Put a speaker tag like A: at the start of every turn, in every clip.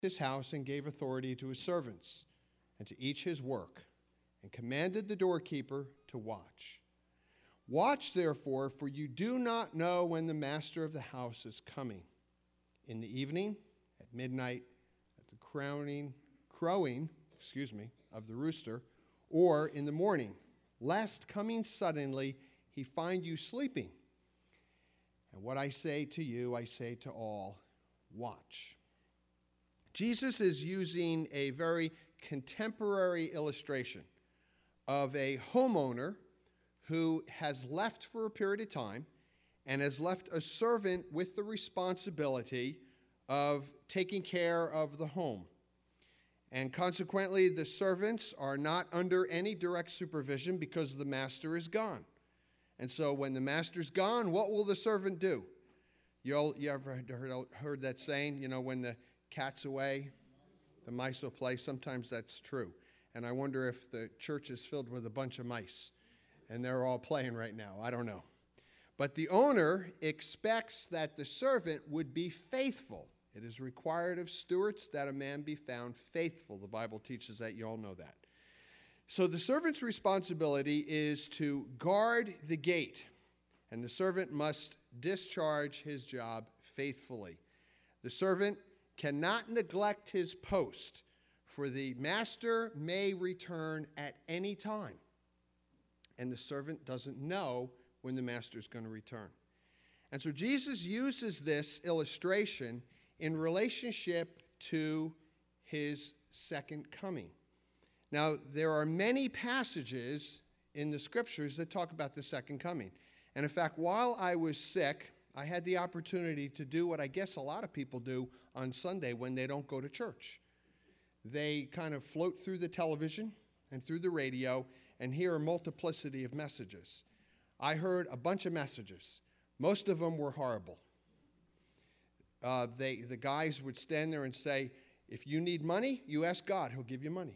A: his house and gave authority to his servants, and to each his work, and commanded the doorkeeper to watch. Watch, therefore, for you do not know when the master of the house is coming. In the evening, at midnight, at the crowing of the rooster, or in the morning, lest coming suddenly he find you sleeping. And what I say to you, I say to all, watch. Jesus is using a very contemporary illustration of a homeowner who has left for a period of time and has left a servant with the responsibility of taking care of the home. And consequently, the servants are not under any direct supervision because the master is gone. And so when the master's gone, what will the servant do? You ever heard that saying, when the cat's away, the mice will play? Sometimes that's true. And I wonder if the church is filled with a bunch of mice and they're all playing right now. I don't know. But the owner expects that the servant would be faithful. It is required of stewards that a man be found faithful. The Bible teaches that. You all know that. So the servant's responsibility is to guard the gate, and the servant must discharge his job faithfully. The servant cannot neglect his post, for the master may return at any time, and the servant doesn't know when the master is going to return. And so Jesus uses this illustration in relationship to his second coming. Now, there are many passages in the scriptures that talk about the second coming. And in fact, while I was sick, I had the opportunity to do what I guess a lot of people do on Sunday when they don't go to church. They kind of float through the television and through the radio and hear a multiplicity of messages. I heard a bunch of messages. Most of them were horrible. The guys would stand there and say, if you need money, you ask God, he'll give you money.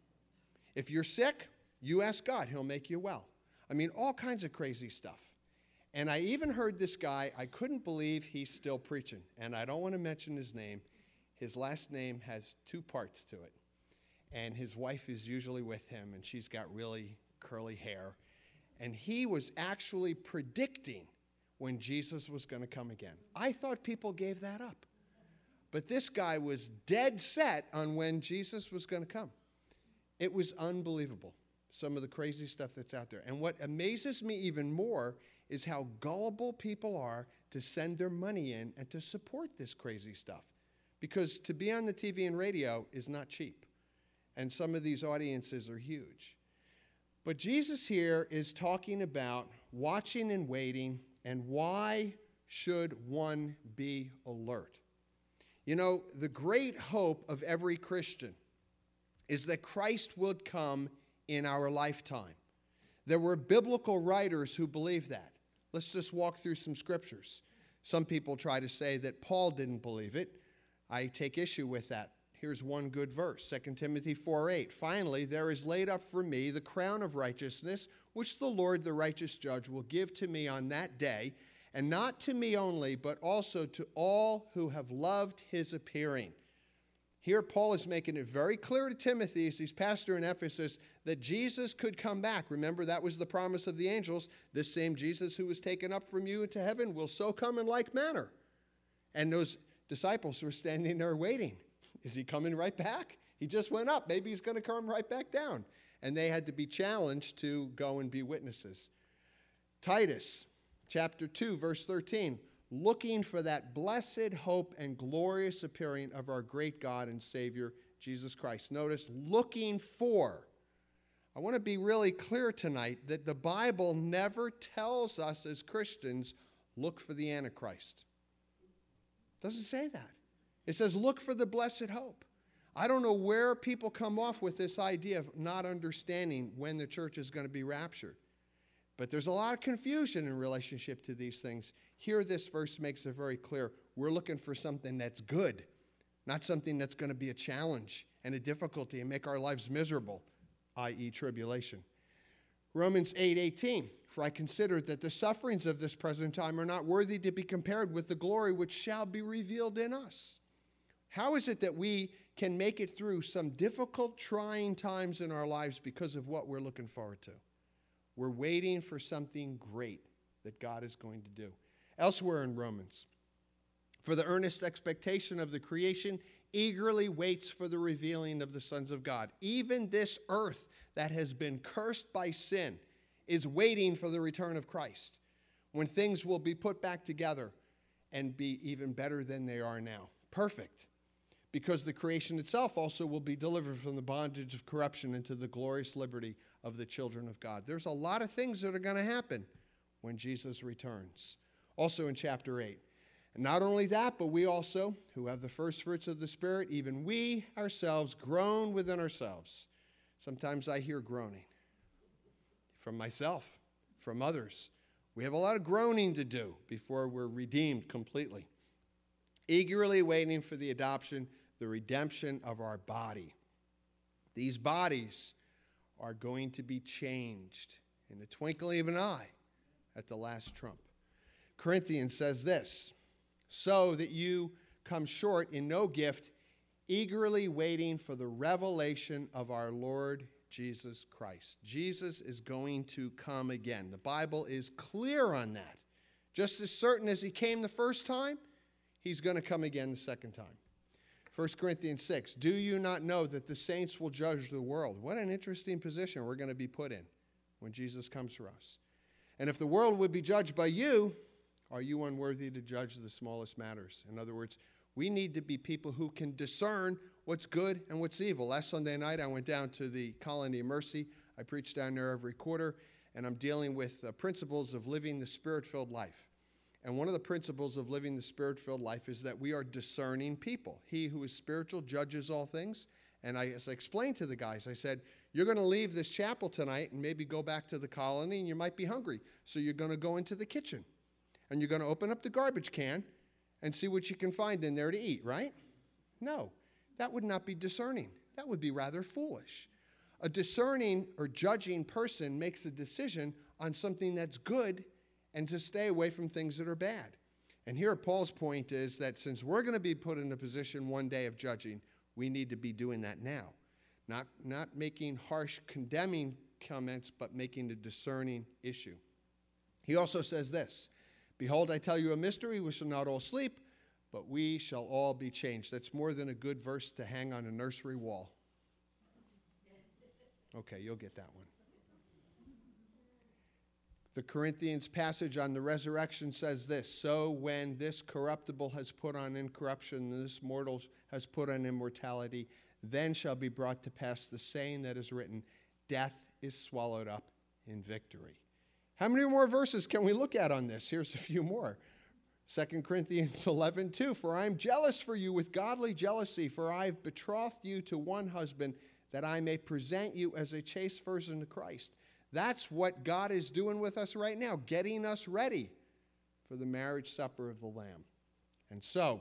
A: If you're sick, you ask God, he'll make you well. I mean, all kinds of crazy stuff. And I even heard this guy, I couldn't believe he's still preaching. And I don't want to mention his name. His last name has two parts to it. And his wife is usually with him, and she's got really curly hair. And he was actually predicting when Jesus was going to come again. I thought people gave that up. But this guy was dead set on when Jesus was going to come. It was unbelievable, some of the crazy stuff that's out there. And what amazes me even more is how gullible people are to send their money in and to support this crazy stuff. Because to be on the TV and radio is not cheap. And some of these audiences are huge. But Jesus here is talking about watching and waiting, and why should one be alert? The great hope of every Christian is that Christ would come in our lifetime. There were biblical writers who believed that. Let's just walk through some scriptures. Some people try to say that Paul didn't believe it. I take issue with that. Here's one good verse, 2 Timothy 4:8. Finally, there is laid up for me the crown of righteousness, which the Lord, the righteous judge, will give to me on that day, and not to me only, but also to all who have loved his appearing. Here, Paul is making it very clear to Timothy, as he's pastor in Ephesus, that Jesus could come back. Remember, that was the promise of the angels. This same Jesus who was taken up from you into heaven will so come in like manner. And those disciples were standing there waiting. Is he coming right back? He just went up. Maybe he's going to come right back down. And they had to be challenged to go and be witnesses. Titus chapter 2, verse 13. Looking for that blessed hope and glorious appearing of our great God and Savior, Jesus Christ. Notice, looking for. I want to be really clear tonight that the Bible never tells us as Christians, look for the Antichrist. It doesn't say that. It says, look for the blessed hope. I don't know where people come off with this idea of not understanding when the church is going to be raptured. But there's a lot of confusion in relationship to these things. Here, this verse makes it very clear. We're looking for something that's good, not something that's going to be a challenge and a difficulty and make our lives miserable, i.e. tribulation. Romans 8:18, for I consider that the sufferings of this present time are not worthy to be compared with the glory which shall be revealed in us. How is it that we can make it through some difficult, trying times in our lives because of what we're looking forward to? We're waiting for something great that God is going to do. Elsewhere in Romans, for the earnest expectation of the creation eagerly waits for the revealing of the sons of God. Even this earth that has been cursed by sin is waiting for the return of Christ, when things will be put back together and be even better than they are now. Perfect. Because the creation itself also will be delivered from the bondage of corruption into the glorious liberty of the children of God. There's a lot of things that are going to happen when Jesus returns. Also in chapter 8. And not only that, but we also, who have the first fruits of the Spirit, even we ourselves groan within ourselves. Sometimes I hear groaning from myself, from others. We have a lot of groaning to do before we're redeemed completely. Eagerly waiting for the adoption, the redemption of our body. These bodies are going to be changed in the twinkling of an eye at the last trump. Corinthians says this, so that you come short in no gift, eagerly waiting for the revelation of our Lord Jesus Christ. Jesus is going to come again. The Bible is clear on that. Just as certain as he came the first time, he's going to come again the second time. 1 Corinthians 6, do you not know that the saints will judge the world? What an interesting position we're going to be put in when Jesus comes for us. And if the world would be judged by you, are you unworthy to judge the smallest matters? In other words, we need to be people who can discern what's good and what's evil. Last Sunday night, I went down to the Colony of Mercy. I preach down there every quarter, and I'm dealing with principles of living the Spirit-filled life. And one of the principles of living the Spirit-filled life is that we are discerning people. He who is spiritual judges all things. And as I explained to the guys, I said, you're going to leave this chapel tonight and maybe go back to the colony, and you might be hungry. So you're going to go into the kitchen, and you're going to open up the garbage can and see what you can find in there to eat, right? No, that would not be discerning. That would be rather foolish. A discerning or judging person makes a decision on something that's good and to stay away from things that are bad. And here Paul's point is that since we're going to be put in a position one day of judging, we need to be doing that now. Not making harsh, condemning comments, but making a discerning issue. He also says this, behold, I tell you a mystery, we shall not all sleep, but we shall all be changed. That's more than a good verse to hang on a nursery wall. Okay, you'll get that one. The Corinthians passage on the resurrection says this, so when this corruptible has put on incorruption, and this mortal has put on immortality, then shall be brought to pass the saying that is written, death is swallowed up in victory. How many more verses can we look at on this? Here's a few more. 2 Corinthians 11:2, for I am jealous for you with godly jealousy, for I have betrothed you to one husband, that I may present you as a chaste virgin to Christ. That's what God is doing with us right now, getting us ready for the marriage supper of the Lamb. And so,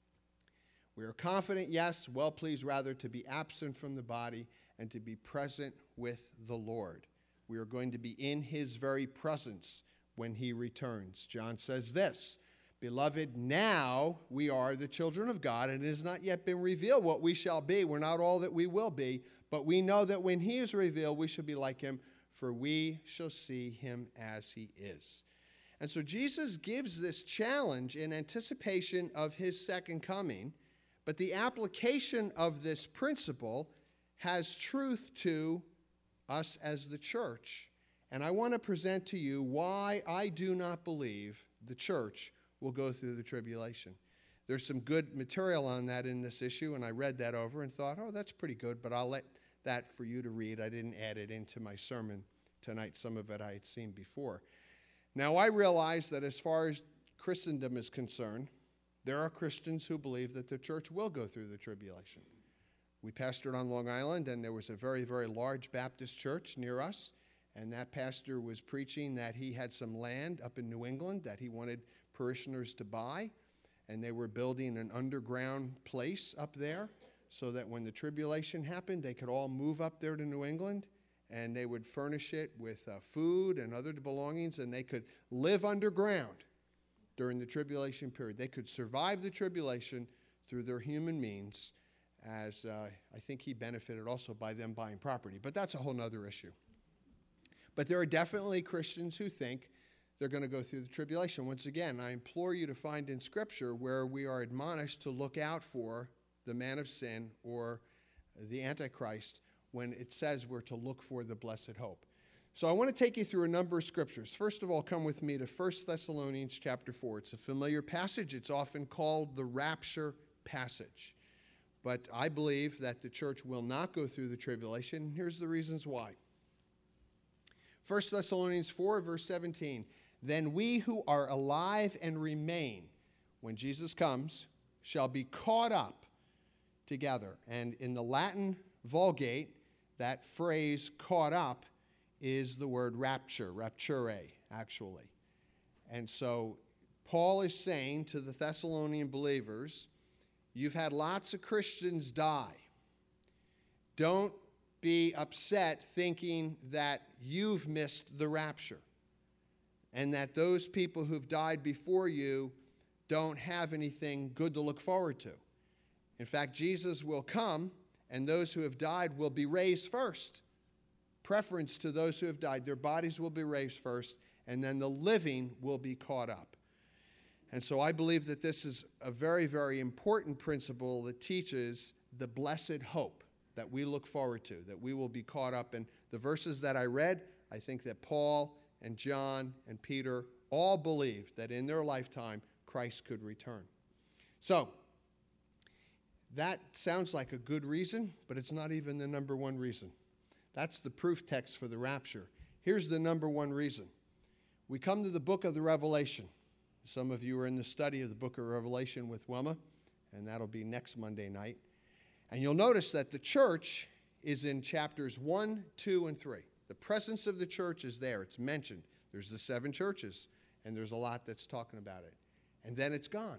A: we are confident, yes, well pleased rather, to be absent from the body and to be present with the Lord. We are going to be in his very presence when he returns. John says this, beloved, now we are the children of God, and it has not yet been revealed what we shall be. We're not all that we will be, but we know that when he is revealed, we shall be like him, for we shall see him as he is. And so Jesus gives this challenge in anticipation of his second coming, but the application of this principle has truth to us as the church. And I want to present to you why I do not believe the church will go through the tribulation. There's some good material on that in this issue, and I read that over and thought, oh, that's pretty good, but I'll let that for you to read. I didn't add it into my sermon tonight. Some of it I had seen before. Now, I realize that as far as Christendom is concerned, there are Christians who believe that the church will go through the tribulation. We pastored on Long Island, and there was a very, very large Baptist church near us, and that pastor was preaching that he had some land up in New England that he wanted parishioners to buy, and they were building an underground place up there so that when the tribulation happened, they could all move up there to New England, and they would furnish it with food and other belongings, and they could live underground during the tribulation period. They could survive the tribulation through their human means, as I think he benefited also by them buying property. But that's a whole other issue. But there are definitely Christians who think they're going to go through the tribulation. Once again, I implore you to find in Scripture where we are admonished to look out for the man of sin or the Antichrist when it says we're to look for the blessed hope. So I want to take you through a number of scriptures. First of all, come with me to 1 Thessalonians chapter 4. It's a familiar passage. It's often called the rapture passage. But I believe that the church will not go through the tribulation. Here's the reasons why. 1 Thessalonians 4, verse 17. Then we who are alive and remain, when Jesus comes, shall be caught up together. And in the Latin Vulgate, that phrase, caught up, is the word rapture, rapture, actually. And so Paul is saying to the Thessalonian believers, you've had lots of Christians die. Don't be upset thinking that you've missed the rapture and that those people who've died before you don't have anything good to look forward to. In fact, Jesus will come, and those who have died will be raised first. Preference to those who have died. Their bodies will be raised first, and then the living will be caught up. And so I believe that this is a very, very important principle that teaches the blessed hope that we look forward to, that we will be caught up. And the verses that I read, I think that Paul and John and Peter all believed that in their lifetime Christ could return. So that sounds like a good reason, but it's not even the number one reason. That's the proof text for the rapture. Here's the number one reason. We come to the book of the Revelation. Some of you are in the study of the book of Revelation with Wilma, and that'll be next Monday night. And you'll notice that the church is in chapters 1, 2, and 3. The presence of the church is there. It's mentioned. There's the 7 churches, and there's a lot that's talking about it. And then it's gone.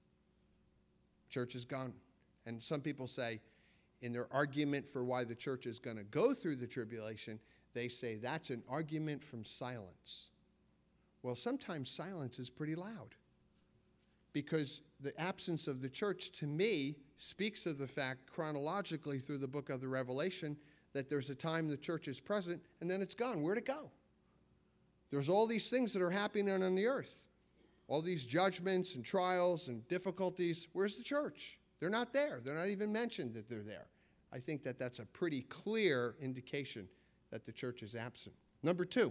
A: Church is gone. And some people say, in their argument for why the church is going to go through the tribulation, they say that's an argument from silence. Well, sometimes silence is pretty loud, because the absence of the church, to me, speaks of the fact chronologically through the book of the Revelation that there's a time the church is present and then it's gone. Where'd it go? There's all these things that are happening on the earth, all these judgments and trials and difficulties. Where's the church? They're not there. They're not even mentioned that they're there. I think that that's a pretty clear indication that the church is absent. Number 2,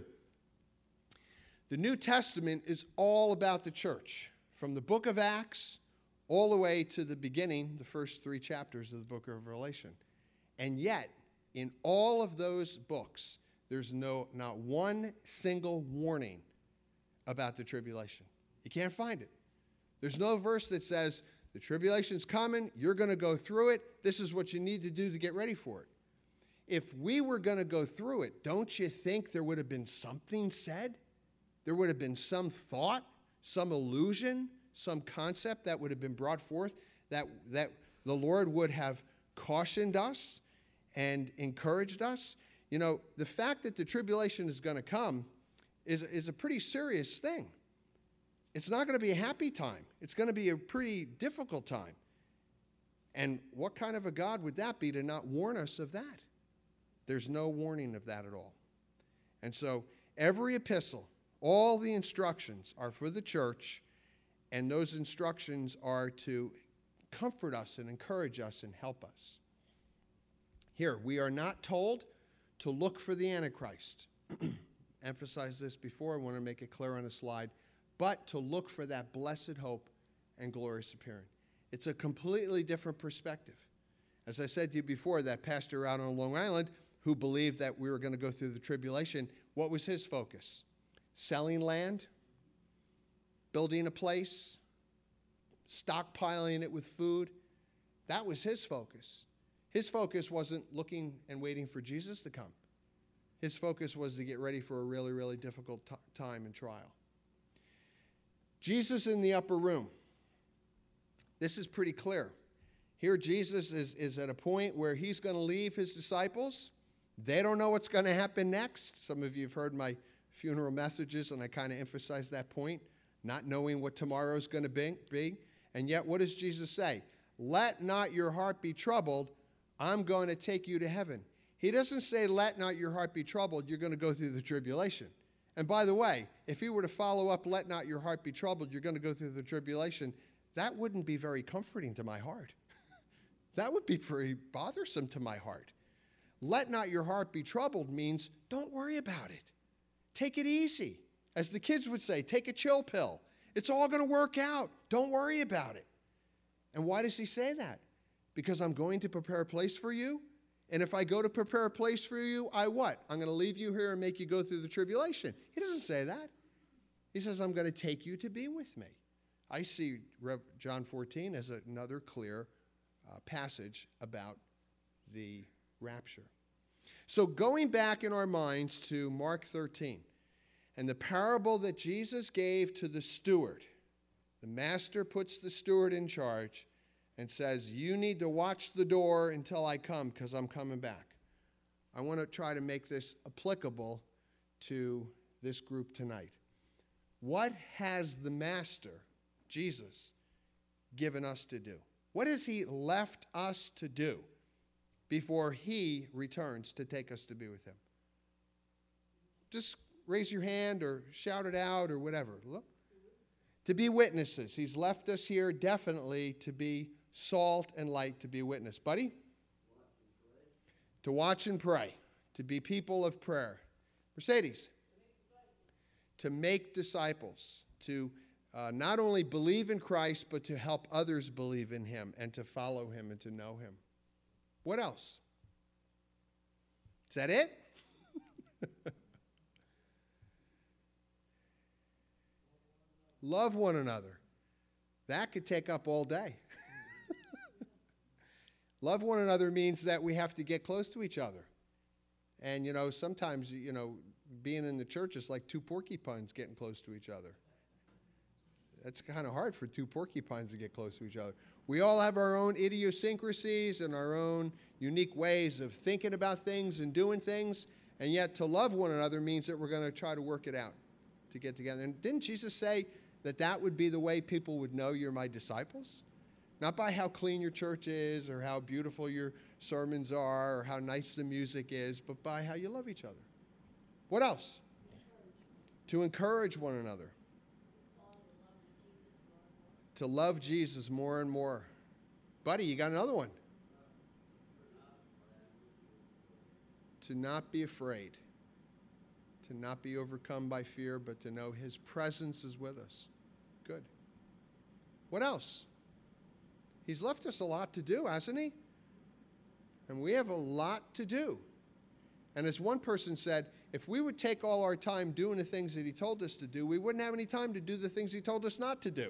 A: the New Testament is all about the church, from the book of Acts all the way to the beginning, the first 3 chapters of the book of Revelation. And yet, in all of those books, there's not one single warning about the tribulation. You can't find it. There's no verse that says, the tribulation's coming, you're going to go through it, this is what you need to do to get ready for it. If we were going to go through it, don't you think there would have been something said? There would have been some thought, some illusion, some concept that would have been brought forth that the Lord would have cautioned us and encouraged us. You know, the fact that the tribulation is going to come is a pretty serious thing. It's not going to be a happy time. It's going to be a pretty difficult time. And what kind of a God would that be to not warn us of that? There's no warning of that at all. And so every epistle, all the instructions are for the church, and those instructions are to comfort us and encourage us and help us. Here, we are not told to look for the Antichrist. Emphasized this before. I want to make it clear on the slide. But to look for that blessed hope and glorious appearing. It's a completely different perspective. As I said to you before, that pastor out on Long Island who believed that we were going to go through the tribulation, what was his focus? Selling land? Building a place? Stockpiling it with food? That was his focus. His focus wasn't looking and waiting for Jesus to come. His focus was to get ready for a really, really difficult time and trial. Jesus in the upper room. This is pretty clear. Here Jesus is at a point where he's going to leave his disciples. They don't know what's going to happen next. Some of you have heard my funeral messages, and I kind of emphasize that point, not knowing what tomorrow is going to be. And yet, what does Jesus say? let not your heart be troubled. I'm going to take you to heaven. He doesn't say, let not your heart be troubled. You're going to go through the tribulation. And by the way, if he were to follow up, let not your heart be troubled, you're going to go through the tribulation, that wouldn't be very comforting to my heart. That would be pretty bothersome to my heart. Let not your heart be troubled means don't worry about it. Take it easy. As the kids would say, take a chill pill. It's all going to work out. Don't worry about it. And why does he say that? Because I'm going to prepare a place for you. And if I go to prepare a place for you, I what? I'm going to leave you here and make you go through the tribulation. He doesn't say that. He says, I'm going to take you to be with me. I see John 14 as another clear passage about the rapture. So going back in our minds to Mark 13 and the parable that Jesus gave to the steward, the master puts the steward in charge and says, you need to watch the door until I come because I'm coming back. I want to try to make this applicable to this group tonight. What has the master, Jesus, given us to do? What has he left us to do before he returns to take us to be with him? Just raise your hand or shout it out or whatever. Look. To be witnesses. He's left us here definitely to be salt and light, to be witness. Buddy? To watch and pray. To be people of prayer. Mercedes? To make disciples. To not only believe in Christ, but to help others believe in him and to follow him and to know him. What else? Is that it? Love one another. That could take up all day. Love one another means that we have to get close to each other. And, sometimes, being in the church is like two porcupines getting close to each other. That's kind of hard for two porcupines to get close to each other. We all have our own idiosyncrasies and our own unique ways of thinking about things and doing things, and yet to love one another means that we're going to try to work it out to get together. And didn't Jesus say that would be the way people would know you're my disciples? Not by how clean your church is or how beautiful your sermons are or how nice the music is, but by how you love each other. What else? To encourage one another. To love Jesus more and more. Buddy, you got another one. To not be afraid. To not be overcome by fear, but to know his presence is with us. Good. What else? He's left us a lot to do, hasn't he? And we have a lot to do. And as one person said, if we would take all our time doing the things that he told us to do, we wouldn't have any time to do the things he told us not to do.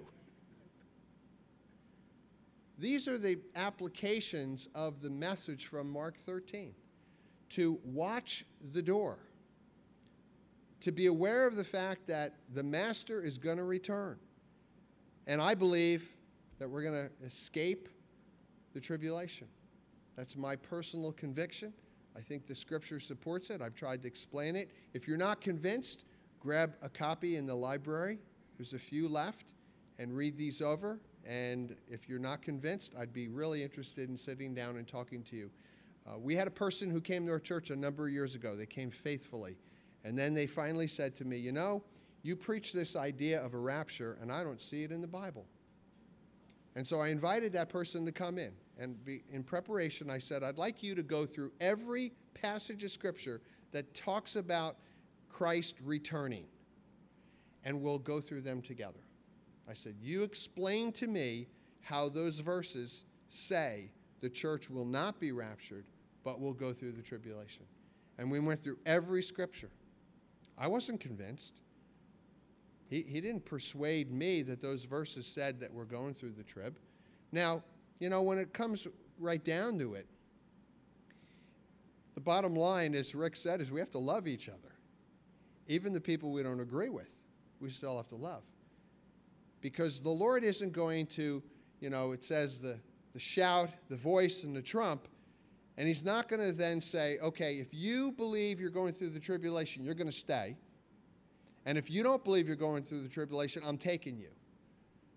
A: These are the applications of the message from Mark 13. To watch the door. To be aware of the fact that the master is going to return. And I believe that we're going to escape the tribulation. That's my personal conviction. I think the scripture supports it. I've tried to explain it. If you're not convinced, grab a copy in the library. There's a few left, and read these over. And if you're not convinced, I'd be really interested in sitting down and talking to you. We had a person who came to our church a number of years ago. They came faithfully. And then they finally said to me, you preach this idea of a rapture, and I don't see it in the Bible. And so I invited that person to come in. And in preparation, I said, I'd like you to go through every passage of Scripture that talks about Christ returning. And we'll go through them together. I said, you explain to me how those verses say the church will not be raptured, but will go through the tribulation. And we went through every Scripture. I wasn't convinced. He didn't persuade me that those verses said that we're going through the trib. Now, when it comes right down to it, the bottom line, as Rick said, is we have to love each other. Even the people we don't agree with, we still have to love. Because the Lord isn't going to, it says the shout, the voice, and the trump, and he's not going to then say, okay, if you believe you're going through the tribulation, you're going to stay. And if you don't believe you're going through the tribulation, I'm taking you.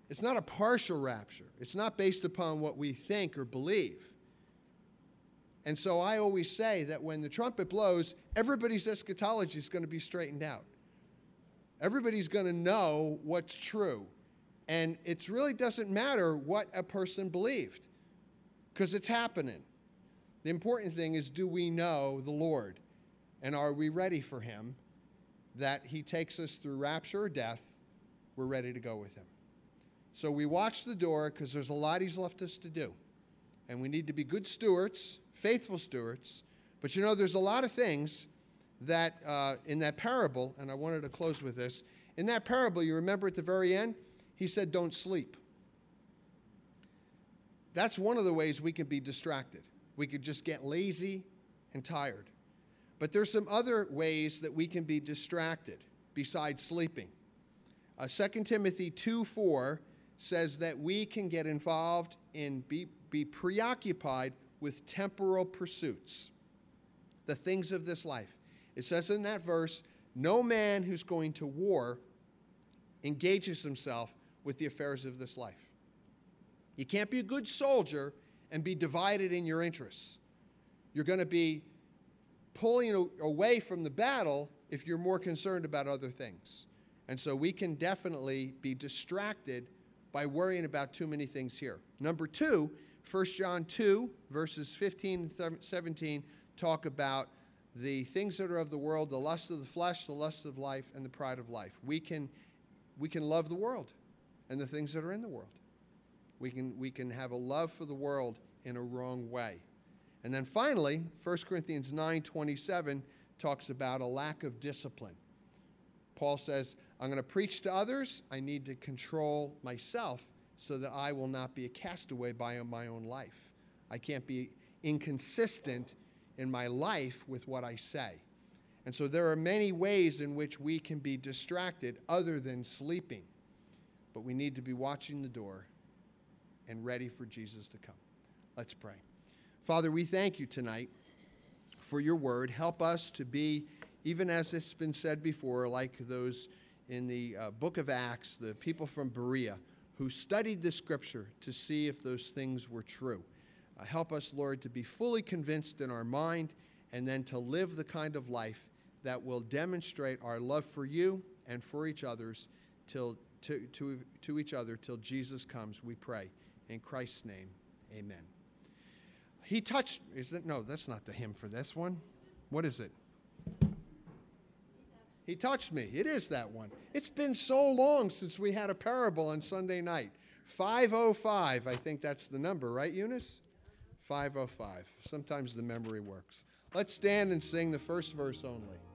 A: It's not a partial rapture. It's not based upon what we think or believe. And so I always say that when the trumpet blows, everybody's eschatology is going to be straightened out. Everybody's going to know what's true. And it really doesn't matter what a person believed, because it's happening. The important thing is, do we know the Lord? And are we ready for him, that he takes us through rapture or death? We're ready to go with him. So we watch the door, because there's a lot he's left us to do. And we need to be good stewards, faithful stewards. But there's a lot of things that in that parable, and I wanted to close with this. In that parable, you remember at the very end, he said, don't sleep. That's one of the ways we can be distracted. We could just get lazy and tired. But there's some other ways that we can be distracted besides sleeping. 2 Timothy 2:4 says that we can get involved in, be preoccupied with temporal pursuits, the things of this life. It says in that verse, no man who's going to war engages himself with the affairs of this life. You can't be a good soldier and be divided in your interests. You're going to be pulling away from the battle if you're more concerned about other things. And so we can definitely be distracted by worrying about too many things here. Number 2, 1 John 2, verses 15 and 17 talk about the things that are of the world, the lust of the flesh, the lust of life, and the pride of life. We can love the world and the things that are in the world. We can have a love for the world in a wrong way. And then finally, 1 Corinthians 9:27 talks about a lack of discipline. Paul says, I'm going to preach to others. I need to control myself so that I will not be a castaway by my own life. I can't be inconsistent in my life with what I say. And so there are many ways in which we can be distracted other than sleeping. But we need to be watching the door and ready for Jesus to come. Let's pray. Father, we thank you tonight for your word. Help us to be, even as it's been said before, like those in the book of Acts, the people from Berea who studied the scripture to see if those things were true. Help us, Lord, to be fully convinced in our mind and then to live the kind of life that will demonstrate our love for you and for each others to each other till Jesus comes, we pray. In Christ's name, amen. He touched, no, that's not the hymn for this one. What is it? He touched me. It is that one. It's been so long since we had a parable on Sunday night. 505, I think that's the number, right, Eunice? 505. Sometimes the memory works. Let's stand and sing the first verse only.